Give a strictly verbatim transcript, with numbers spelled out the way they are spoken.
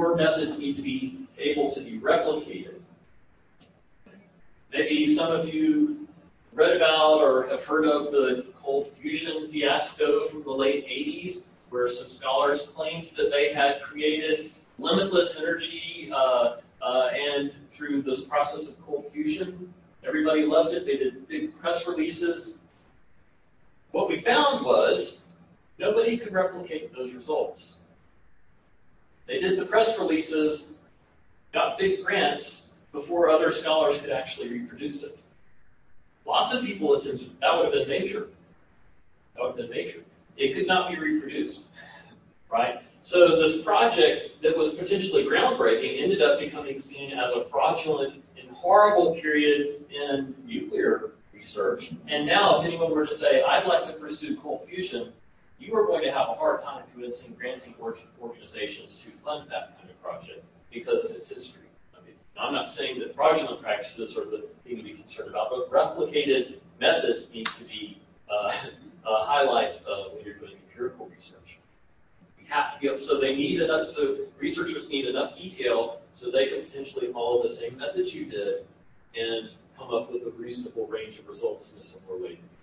your methods need to be able to be replicated. Maybe some of you read about or have heard of the cold fusion fiasco from the late eighties, where some scholars claimed that they had created limitless energy uh, uh, and through this process of cold fusion. Everybody loved it. They did big press releases. What we found was nobody could replicate those results. They did the press releases, got big grants before other scholars could actually reproduce it. Lots of people attempted. That would have been major. That would have been major. It could not be reproduced, right? So this project that was potentially groundbreaking ended up becoming seen as a fraudulent and horrible period in nuclear research. And now if anyone were to say, I'd like to pursue cold fusion, you are going to have a hard time convincing granting organizations to fund that kind of project because of its history. I mean, I'm not saying that fraudulent practices are the thing to be concerned about, but replicated methods need to be uh, a highlight uh, when you're doing empirical research. You have to be able, so they need enough, so researchers need enough detail so they can potentially follow the same methods you did and come up with a reasonable range of results in a similar way.